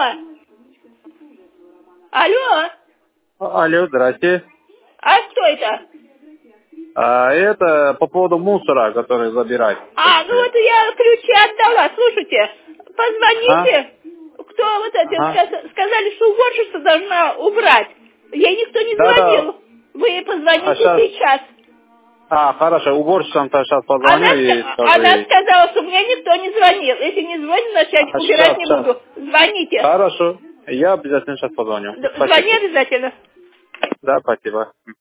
Алло. Алло. Алло, здрасте. А что это? Это по поводу мусора, который забирать. Ну вот я ключи отдала. Слушайте, позвоните. Кто вот это? Сказали, что уборщица должна убрать. Ей никто не звонил. Вы позвоните сейчас. Хорошо, уборщицам-то сейчас позвоню и скажу Она ей. сказала, что мне никто не звонил. Если не звонит, значит я убирать не буду. Звоните. Хорошо, я обязательно сейчас позвоню. Звони обязательно. Да, спасибо.